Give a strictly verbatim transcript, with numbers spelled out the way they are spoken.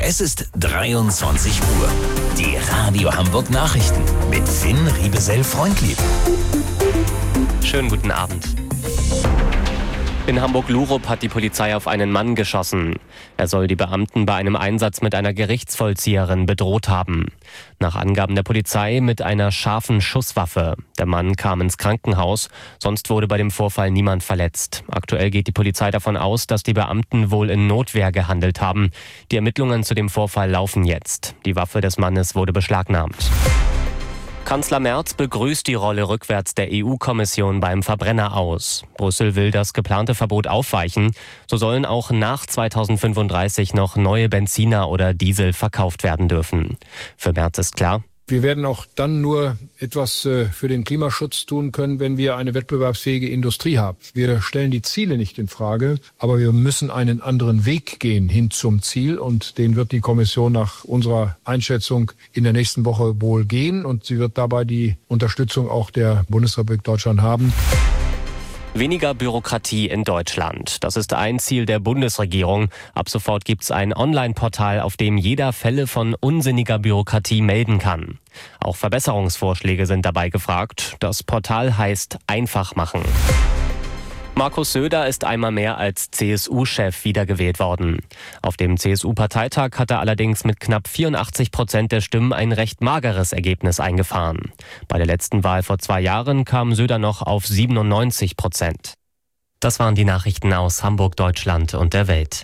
Es ist dreiundzwanzig Uhr. Die Radio Hamburg Nachrichten mit Finn Riebesell-Freundlieb. Schönen guten Abend. In Hamburg-Lurup hat die Polizei auf einen Mann geschossen. Er soll die Beamten bei einem Einsatz mit einer Gerichtsvollzieherin bedroht haben. Nach Angaben der Polizei mit einer scharfen Schusswaffe. Der Mann kam ins Krankenhaus, sonst wurde bei dem Vorfall niemand verletzt. Aktuell geht die Polizei davon aus, dass die Beamten wohl in Notwehr gehandelt haben. Die Ermittlungen zu dem Vorfall laufen jetzt. Die Waffe des Mannes wurde beschlagnahmt. Kanzler Merz begrüßt die Rolle rückwärts der E U-Kommission beim Verbrenner aus. Brüssel will das geplante Verbot aufweichen. So sollen auch nach zweitausendfünfunddreißig noch neue Benziner oder Diesel verkauft werden dürfen. Für Merz ist klar: Wir werden auch dann nur etwas für den Klimaschutz tun können, wenn wir eine wettbewerbsfähige Industrie haben. Wir stellen die Ziele nicht in Frage, aber wir müssen einen anderen Weg gehen hin zum Ziel. Und den wird die Kommission nach unserer Einschätzung in der nächsten Woche wohl gehen. Und sie wird dabei die Unterstützung auch der Bundesrepublik Deutschland haben. Weniger Bürokratie in Deutschland. Das ist ein Ziel der Bundesregierung. Ab sofort gibt's ein Online-Portal, auf dem jeder Fälle von unsinniger Bürokratie melden kann. Auch Verbesserungsvorschläge sind dabei gefragt. Das Portal heißt Einfach machen. Markus Söder ist einmal mehr als C S U-Chef wiedergewählt worden. Auf dem C S U-Parteitag hat er allerdings mit knapp vierundachtzig Prozent der Stimmen ein recht mageres Ergebnis eingefahren. Bei der letzten Wahl vor zwei Jahren kam Söder noch auf siebenundneunzig Prozent. Das waren die Nachrichten aus Hamburg, Deutschland und der Welt.